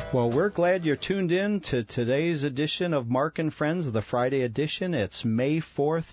Well, we're glad you're tuned in to today's edition of Mark and Friends, the Friday edition. It's May 4th,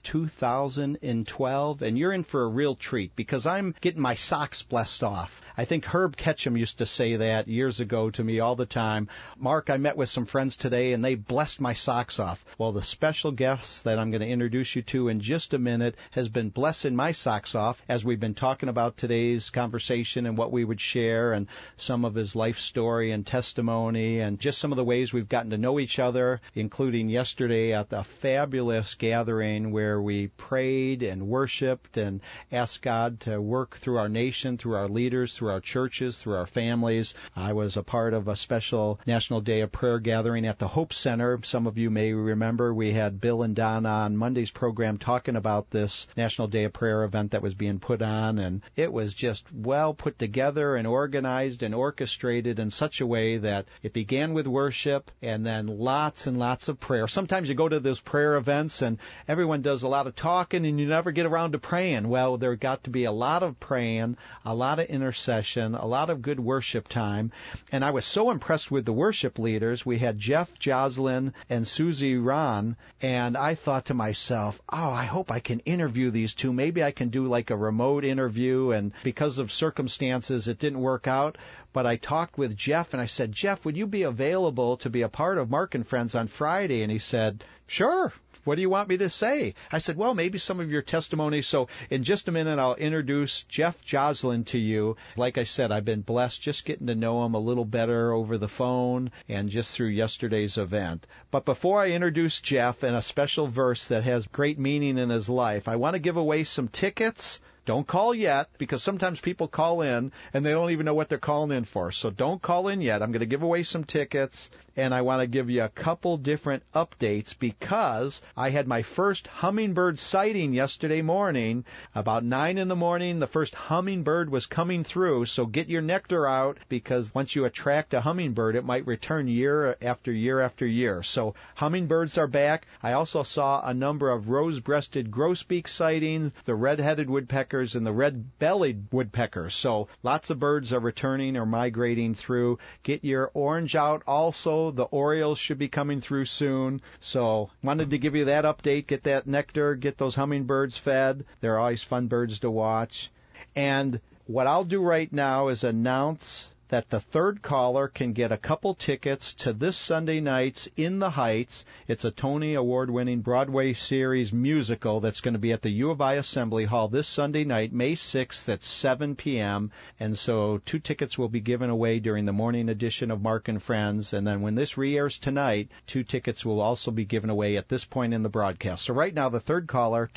2012, and you're in for a real treat because I'm getting my socks blessed off. I think Herb Ketchum used to say that years ago to me all the time. Mark, I met with some friends today, and they blessed my socks off. Well, the special guest that I'm going to introduce you to in just a minute has been blessing my socks off as we've been talking about today's conversation and what we would share and some of his life story and testimony and just some of the ways we've gotten to know each other, including yesterday at the fabulous gathering where we prayed and worshiped and asked God to work through our nation, through our leaders, through our churches, through our families. I was a part of a special National Day of Prayer gathering at the Hope Center. Some of you may remember we had Bill and Donna on Monday's program talking about this National Day of Prayer event that was being put on, and it was just well put together and organized and orchestrated in such a way that it began with worship and then lots and lots of prayer. Sometimes you go to those prayer events and everyone does a lot of talking and you never get around to praying. Well, there got to be a lot of praying, a lot of intercession, a lot of good worship time. And I was so impressed with the worship leaders. We had Jeff Joslin and Susie Ron, and I thought to myself, oh, I hope I can interview these two. Maybe I can do like a remote interview, and because of circumstances, it didn't work out. But I talked with Jeff, and I said, Jeff, would you be available to be a part of Mark and Friends on Friday? And he said, sure. What do you want me to say? I said, well, maybe some of your testimony. So in just a minute, I'll introduce Jeff Joslin to you. Like I said, I've been blessed just getting to know him a little better over the phone and just through yesterday's event. But before I introduce Jeff and a special verse that has great meaning in his life, I want to give away some tickets. Don't call yet, because sometimes people call in and they don't even know what they're calling in for. So don't call in yet. I'm going to give away some tickets, and I want to give you a couple different updates because I had my first hummingbird sighting yesterday morning. About 9 in the morning, the first hummingbird was coming through. So get your nectar out, because once you attract a hummingbird, it might return year after year after year. So hummingbirds are back. I also saw a number of rose-breasted grosbeak sightings, the red-headed woodpecker, and the red-bellied woodpeckers. So lots of birds are returning or migrating through. Get your orange out also. The orioles should be coming through soon. So wanted to give you that update. Get that nectar. Get those hummingbirds fed. They're always fun birds to watch. And what I'll do right now is announce that the third caller can get a couple tickets to this Sunday night's In the Heights. It's a Tony Award-winning Broadway series musical that's going to be at the U of I Assembly Hall this Sunday night, May 6th at 7 p.m. And so 2 tickets will be given away during the morning edition of Mark and Friends. And then when this re-airs tonight, 2 tickets will also be given away at this point in the broadcast. So right now, the third caller,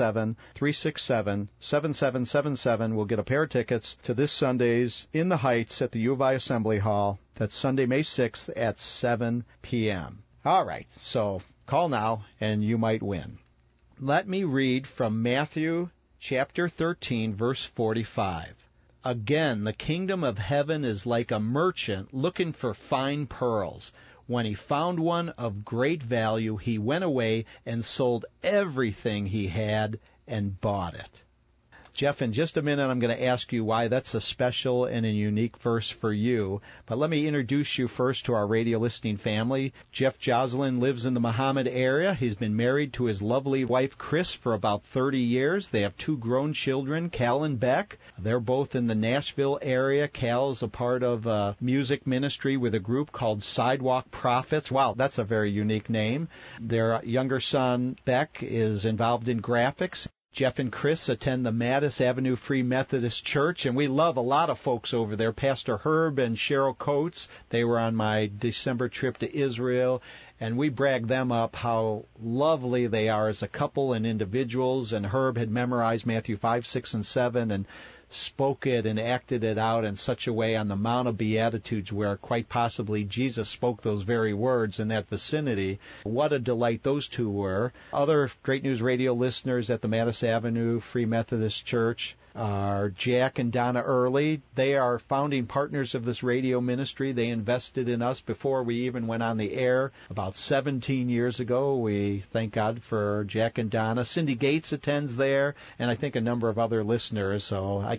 217-367-7777, will get a pair of tickets to this Sunday's In the Heights at the U of I Assembly Hall. That's Sunday, May 6th at 7 p.m. All right, so call now and you might win. Let me read from Matthew chapter 13, verse 45. Again, the kingdom of heaven is like a merchant looking for fine pearls. When he found one of great value, he went away and sold everything he had and bought it. Jeff, in just a minute, I'm going to ask you why that's a special and a unique verse for you. But let me introduce you first to our radio listening family. Jeff Joslin lives in the Muhammad area. He's been married to his lovely wife, Chris, for about 30 years. They have 2 grown children, Cal and Beck. They're both in the Nashville area. Cal is a part of a music ministry with a group called Sidewalk Prophets. Wow, that's a very unique name. Their younger son, Beck, is involved in graphics. Jeff and Chris attend the Mattis Avenue Free Methodist Church, and we love a lot of folks over there. Pastor Herb and Cheryl Coates, they were on my December trip to Israel, and we brag them up how lovely they are as a couple and individuals. And Herb had memorized Matthew 5, 6, and 7, and spoke it and acted it out in such a way on the Mount of Beatitudes where quite possibly Jesus spoke those very words in that vicinity. What a delight those two were. Other Great News Radio listeners at the Mattis Avenue Free Methodist Church are Jack and Donna Early. They are founding partners of this radio ministry. They invested in us before we even went on the air about 17 years ago. We thank God for Jack and Donna. Cindy Gates attends there, and I think a number of other listeners. So I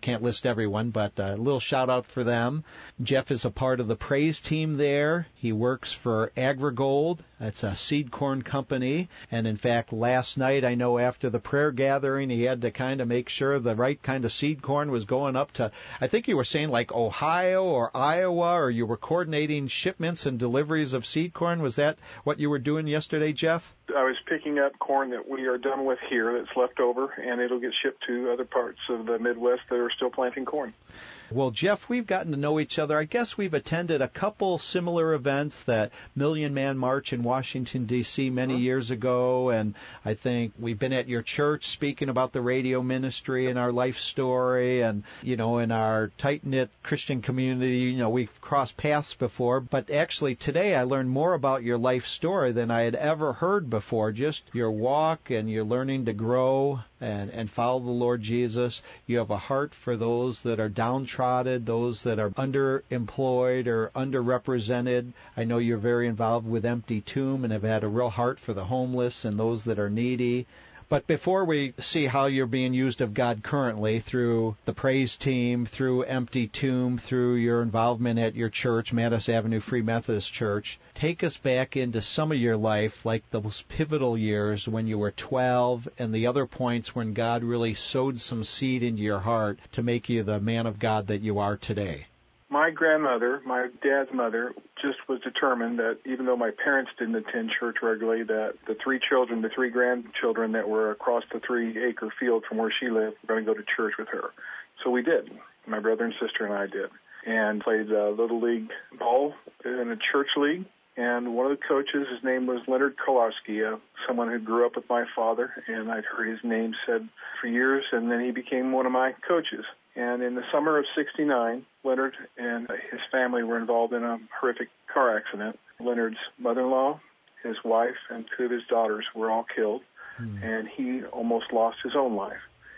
can't list everyone, but a little shout-out for them. Jeff is a part of the praise team there. He works for AgriGold. That's a seed corn company. And, in fact, last night, I know after the prayer gathering, he had to kind of make sure the right kind of seed corn was going up to, I think you were saying like Ohio or Iowa, or you were coordinating shipments and deliveries of seed corn. Was that what you were doing yesterday, Jeff? I was picking up corn that we are done with here that's left over, and it'll get shipped to other parts of the Midwest that are still planting corn. Well, Jeff, we've gotten to know each other. I guess we've attended a couple similar events, that Million Man March in Washington, D.C. many years ago, and I think we've been at your church speaking about the radio ministry and our life story, and, in our tight-knit Christian community, we've crossed paths before, but actually today I learned more about your life story than I had ever heard before, just your walk and your learning to grow and follow the Lord Jesus. You have a heart for those that are downtrodden, those that are underemployed or underrepresented. I know you're very involved with Empty Tomb and have had a real heart for the homeless and those that are needy. But before we see how you're being used of God currently through the praise team, through Empty Tomb, through your involvement at your church, Mattis Avenue Free Methodist Church, take us back into some of your life, like those pivotal years when you were 12 and the other points when God really sowed some seed into your heart to make you the man of God that you are today. My grandmother, my dad's mother, just was determined that even though my parents didn't attend church regularly, that the three grandchildren that were across the 3-acre field from where she lived were going to go to church with her. So we did. My brother and sister and I did. And played Little League ball in a church league. And one of the coaches, his name was Leonard Kolarski, someone who grew up with my father, and I'd heard his name said for years, and then he became one of my coaches. And in the summer of '69, Leonard and his family were involved in a horrific car accident. Leonard's mother-in-law, his wife, and 2 of his daughters were all killed, and he almost lost his own life.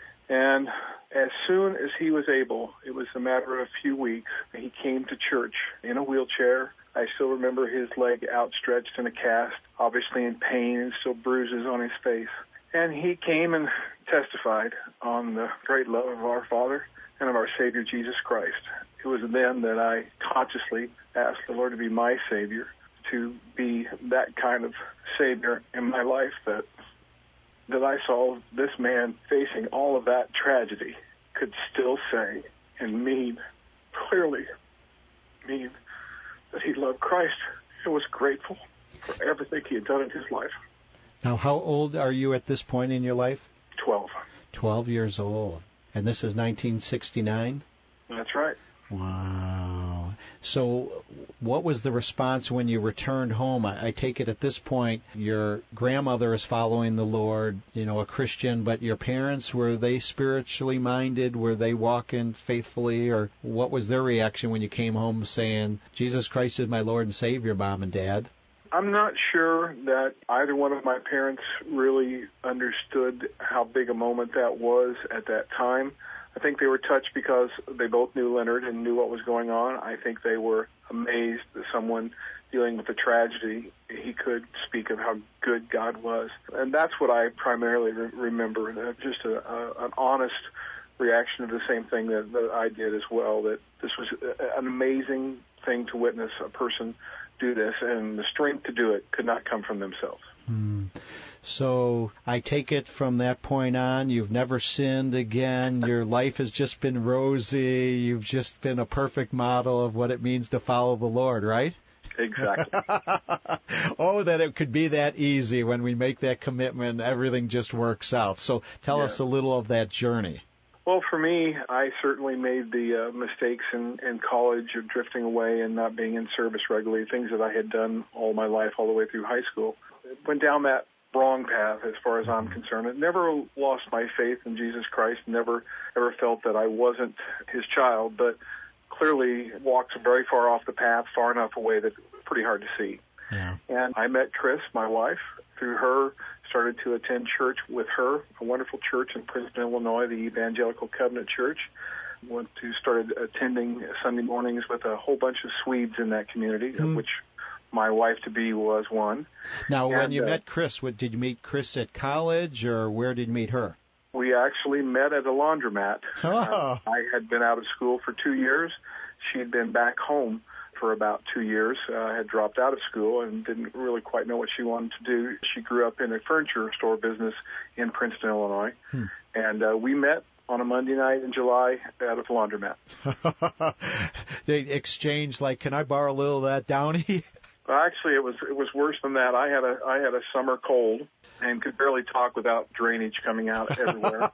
And as soon as he was able, it was a matter of a few weeks, he came to church in a wheelchair. I still remember his leg outstretched in a cast, obviously in pain and still bruises on his face. And he came and testified on the great love of our Father and of our Savior Jesus Christ. It was then that I consciously asked the Lord to be my Savior, to be that kind of Savior in my life that I saw this man facing all of that tragedy could still say and clearly mean that he loved Christ and was grateful for everything he had done in his life. Now, how old are you at this point in your life? 12. 12 years old. And this is 1969? That's right. Wow. So what was the response when you returned home? I take it at this point your grandmother is following the Lord, a Christian, but your parents, were they spiritually minded? Were they walking faithfully? Or what was their reaction when you came home saying, Jesus Christ is my Lord and Savior, Mom and Dad? I'm not sure that either one of my parents really understood how big a moment that was at that time. I think they were touched because they both knew Leonard and knew what was going on. I think they were amazed that someone dealing with a tragedy, he could speak of how good God was. And that's what I primarily remember, just an honest reaction to the same thing that I did as well, that this was an amazing thing to witness a person do this, and the strength to do it could not come from themselves. So I take it from that point on, you've never sinned again. Your life has just been rosy. You've just been a perfect model of what it means to follow the Lord, right? Exactly. Oh, that it could be that easy when we make that commitment. Everything just works out. So tell us a little of that journey. Well, for me, I certainly made the mistakes in college of drifting away and not being in service regularly, things that I had done all my life, all the way through high school. Went down that wrong path as far as I'm concerned. I never lost my faith in Jesus Christ, never ever felt that I wasn't his child, but clearly walked very far off the path, far enough away that it was pretty hard to see. Yeah. And I met Chris, my wife, through her, started to attend church with her, a wonderful church in Princeton, Illinois, the Evangelical Covenant Church. Started attending Sunday mornings with a whole bunch of Swedes in that community, of which my wife-to-be was one. Now, when you met Chris, did you meet Chris at college, or where did you meet her? We actually met at a laundromat. Oh. I had been out of school for 2 years. She had been back home for about 2 years, had dropped out of school and didn't really quite know what she wanted to do. She grew up in a furniture store business in Princeton, Illinois. And we met on a Monday night in July at a laundromat. They exchanged, like, can I borrow a little of that Downy? Well, actually, it was worse than that. I had a summer cold and could barely talk without drainage coming out everywhere.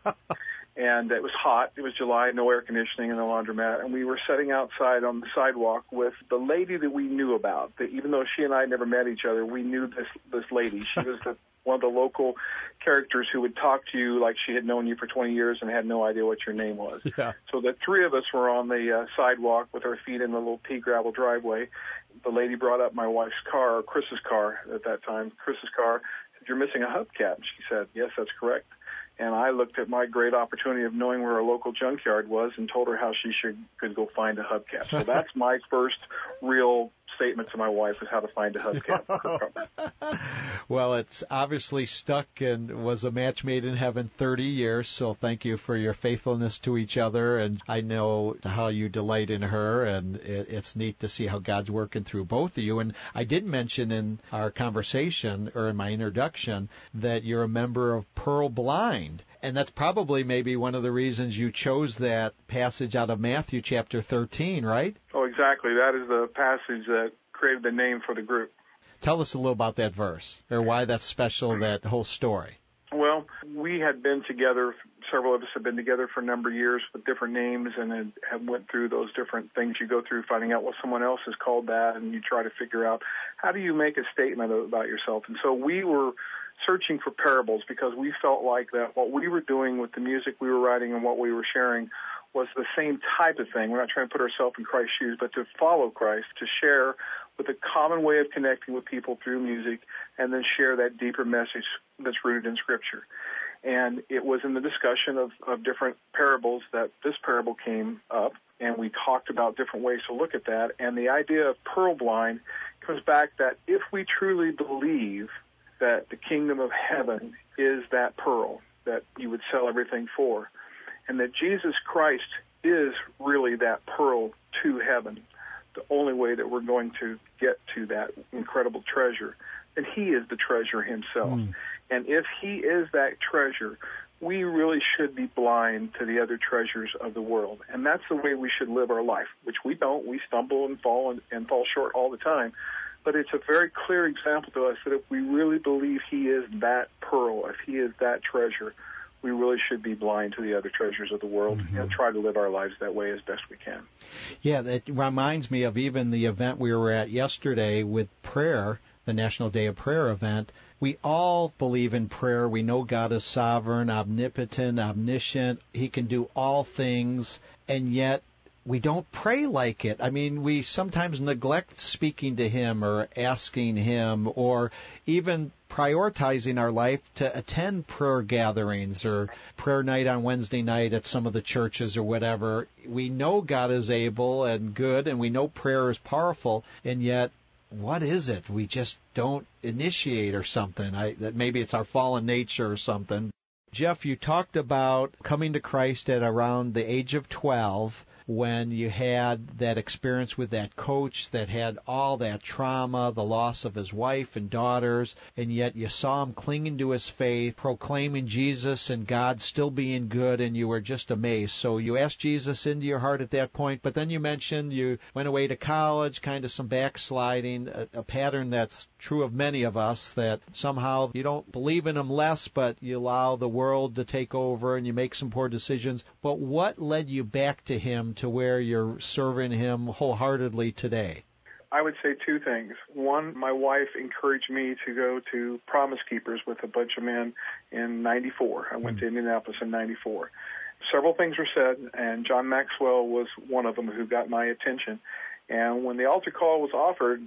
And it was hot. It was July, no air conditioning in the laundromat. And we were sitting outside on the sidewalk with the lady that we knew about. That even though she and I never met each other, we knew this lady. She was one of the local characters who would talk to you like she had known you for 20 years and had no idea what your name was. Yeah. So the three of us were on the sidewalk with our feet in the little pea gravel driveway. The lady brought up my wife's car, or Chris's car at that time, Chris's car. Said, "You're missing a hubcap." And she said, "Yes, that's correct." And I looked at my great opportunity of knowing where a local junkyard was and told her how she could go find a hubcap. So that's my first real statement to my wife, is how to find a hubcap for her car. Well, it's obviously stuck and was a match made in heaven 30 years, so thank you for your faithfulness to each other, and I know how you delight in her, and it's neat to see how God's working through both of you. And I did mention in our conversation, or in my introduction, that you're a member of Pearl Blind, and that's probably maybe one of the reasons you chose that passage out of Matthew chapter 13, right? Oh, exactly. That is the passage that created the name for the group. Tell us a little about that verse, or why that's special, that whole story. Well, we had been together, several of us have been together for a number of years with different names, and have went through those different things you go through, finding out what someone else has called that, and you try to figure out how do you make a statement about yourself. And so we were searching for parables, because we felt like that what we were doing with the music we were writing and what we were sharing was the same type of thing. We're not trying to put ourselves in Christ's shoes, but to follow Christ, to share with a common way of connecting with people through music, and then share that deeper message that's rooted in Scripture. And it was in the discussion of different parables that this parable came up, and we talked about different ways to look at that. And the idea of pearl blind comes back that if we truly believe that the kingdom of heaven is that pearl that you would sell everything for, and that Jesus Christ is really that pearl to heaven, the only way that we're going to get to that incredible treasure, then he is the treasure himself. And if he is that treasure, we really should be blind to the other treasures of the world. And that's the way we should live our life, which we don't. We stumble and fall short all the time. But it's a very clear example to us that if we really believe he is that pearl, if he is that treasure, we really should be blind to the other treasures of the world and try to live our lives that way as best we can. Yeah, that reminds me of even the event we were at yesterday with prayer, the National Day of Prayer event. We all believe in prayer. We know God is sovereign, omnipotent, omniscient. He can do all things, and yet we don't pray like it. I mean, we sometimes neglect speaking to him or asking him, or even prioritizing our life to attend prayer gatherings or prayer night on Wednesday night at some of the churches or whatever. We know God is able and good, and we know prayer is powerful, and yet what is it? We just don't initiate or something. That maybe it's our fallen nature or something. Jeff, you talked about coming to Christ at around the age of 12, when you had that experience with that coach that had all that trauma, the loss of his wife and daughters, and yet you saw him clinging to his faith, proclaiming Jesus and God still being good, and you were just amazed. So you asked Jesus into your heart at that point, but then you mentioned you went away to college, kind of some backsliding, a pattern that's true of many of us, that somehow you don't believe in him less, but you allow the world to take over and you make some poor decisions. But what led you back to him to where you're serving him wholeheartedly today? I would say two things. One, my wife encouraged me to go to Promise Keepers with a bunch of men in 94. I went to Indianapolis in 94. Several things were said, and John Maxwell was one of them who got my attention. And when the altar call was offered,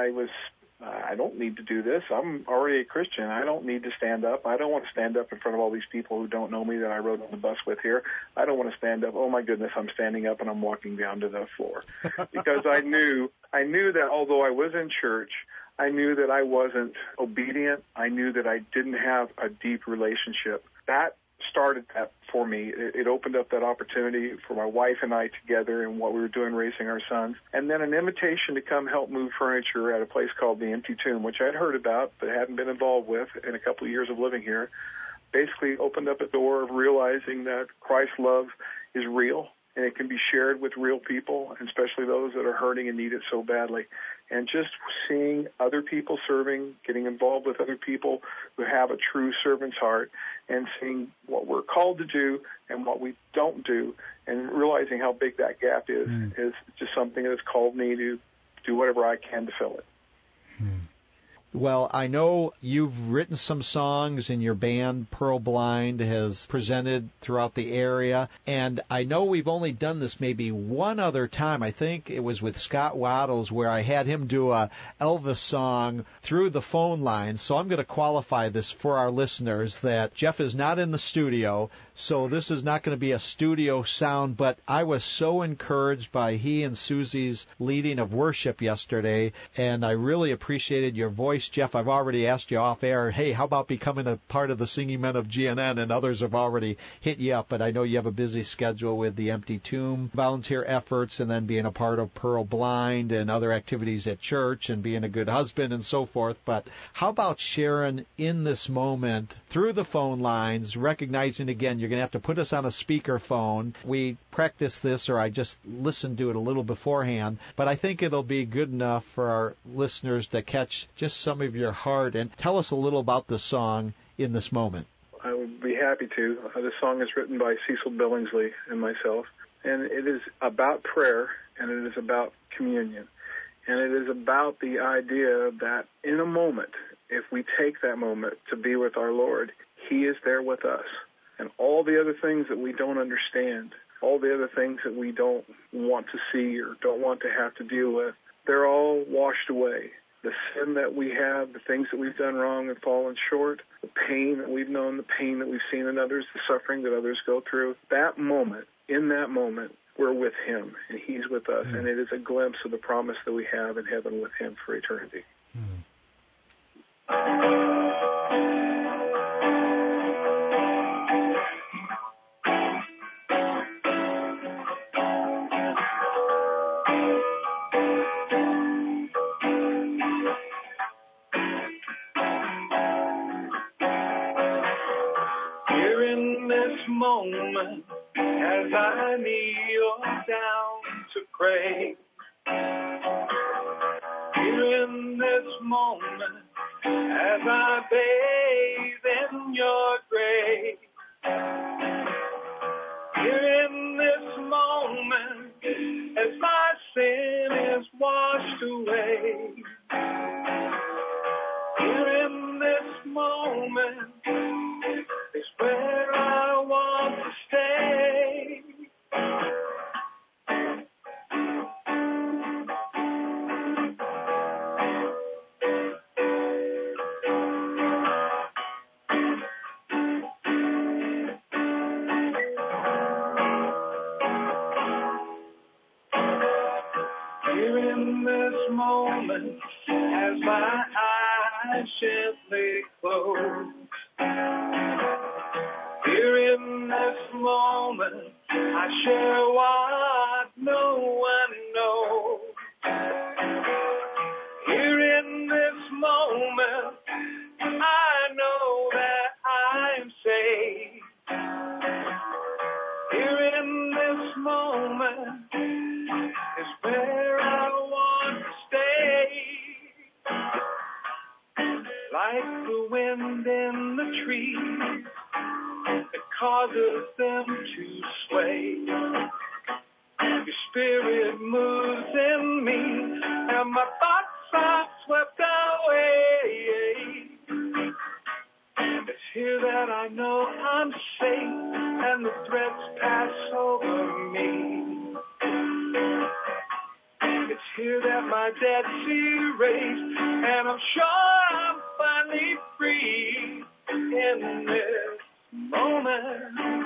I don't need to do this. I'm already a Christian. I don't need to stand up. I don't want to stand up in front of all these people who don't know me that I rode on the bus with here. I don't want to stand up. Oh, my goodness, I'm standing up and I'm walking down to the floor. Because I knew that although I was in church, I knew that I wasn't obedient. I knew that I didn't have a deep relationship. That started that for me. It opened up that opportunity for my wife and I together and what we were doing raising our sons. And then an invitation to come help move furniture at a place called the Empty Tomb, which I'd heard about but hadn't been involved with in a couple of years of living here. Basically opened up a door of realizing that Christ's love is real and it can be shared with real people, and especially those that are hurting and need it so badly. And just seeing other people serving, getting involved with other people who have a true servant's heart, and seeing what we're called to do and what we don't do, and realizing how big that gap is just something that's called me to do whatever I can to fill it. Well, I know you've written some songs, and your band, Pearl Blind, has presented throughout the area. And I know we've only done this maybe one other time. I think it was with Scott Waddles, where I had him do a Elvis song through the phone line. So I'm going to qualify this for our listeners that Jeff is not in the studio, so this is not going to be a studio sound. But I was so encouraged by he and Susie's leading of worship yesterday, and I really appreciated your voice, Jeff. I've already asked you off air, hey, how about becoming a part of the Singing Men of GNN? And others have already hit you up, but I know you have a busy schedule with the Empty Tomb volunteer efforts, and then being a part of Pearl Blind and other activities at church, and being a good husband and so forth. But how about sharing in this moment through the phone lines, recognizing, again, you're going to have to put us on a speakerphone. We practice this, or I just listened to it a little beforehand, but I think it'll be good enough for our listeners to catch just some of your heart, and tell us a little about the song in this moment. I would be happy to. This song is written by Cecil Billingsley and myself, and it is about prayer, and it is about communion, and it is about the idea that in a moment, if we take that moment to be with our Lord, He is there with us. And all the other things that we don't understand, all the other things that we don't want to see or don't want to have to deal with, they're all washed away. The sin that we have, the things that we've done wrong and fallen short, the pain that we've known, the pain that we've seen in others, the suffering that others go through, that moment, in that moment, we're with Him, and He's with us, and it is a glimpse of the promise that we have in heaven with Him for eternity. Moment as I kneel down to pray. Here in this moment as I bathe in your grace. Here in this moment as my sin is washed away. Here in this moment is where I want to stay. Here in this moment, as my eyes gently close. Here in this moment, I share what no one knows. Here in this moment, I know that I am saved. Here in this moment is where I want to stay. Like the wind in the trees, it causes them to sway. Your spirit moves in me, and my thoughts are swept away. It's here that I know I'm safe, and the threats pass over me. It's here that my debt's erased, and I'm sure I'm finally free in this moment.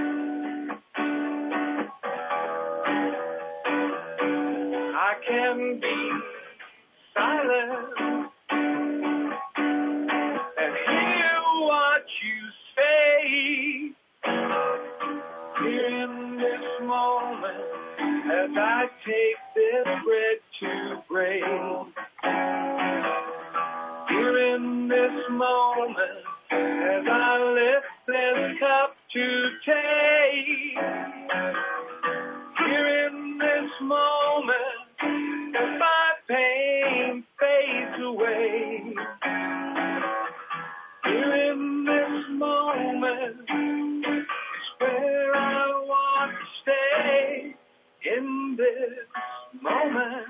I can be silent and hear what you say. moment as I lift this cup to take. Here in this moment, as my pain fades away. Here in this moment is where I want to stay. In this moment.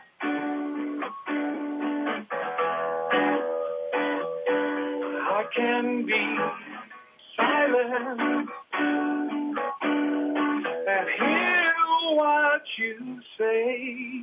I can be silent and hear what you say.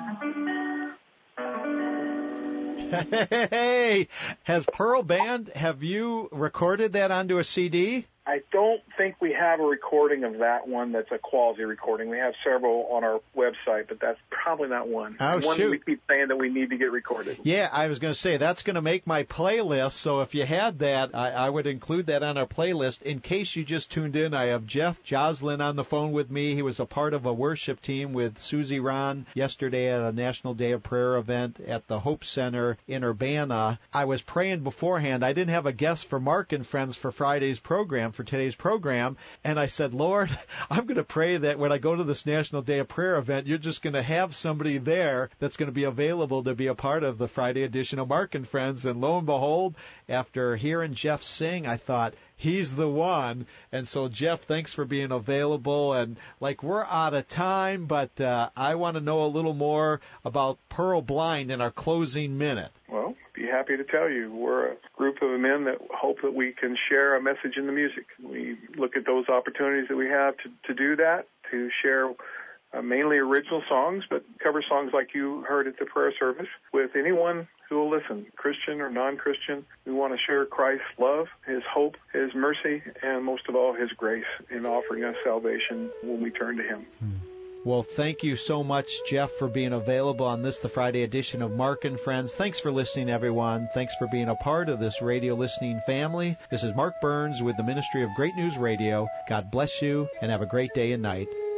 Hey, has Pearl Band, have you recorded that onto a CD? I don't think we have a recording of that one that's a quality recording. We have several on our website, but that's probably not one. Oh, one shoot. We keep saying that we need to get recorded. Yeah, I was going to say, that's going to make my playlist, so if you had that, I would include that on our playlist. In case you just tuned in, I have Jeff Joslin on the phone with me. He was a part of a worship team with Susie Ron yesterday at a National Day of Prayer event at the Hope Center in Urbana. I was praying beforehand. I didn't have a guest for Mark and Friends for Friday's program, for today's program, and I said, Lord, I'm going to pray that when I go to this National Day of Prayer event, you're just going to have somebody there that's going to be available to be a part of the Friday edition of Mark and Friends. And lo and behold, after hearing Jeff sing, I thought, he's the one. And so, Jeff, thanks for being available. And, we're out of time, but I want to know a little more about Pearl Blind in our closing minute. Well, be happy to tell you. We're a group of men that hope that we can share a message in the music. We look at those opportunities that we have to do that, to share mainly original songs, but cover songs like you heard at the prayer service with anyone who will listen, Christian or non-Christian. We want to share Christ's love, His hope, His mercy, and most of all, His grace in offering us salvation when we turn to Him. Well, thank you so much, Jeff, for being available on this, the Friday edition of Mark and Friends. Thanks for listening, everyone. Thanks for being a part of this radio listening family. This is Mark Burns with the Ministry of Great News Radio. God bless you, and have a great day and night.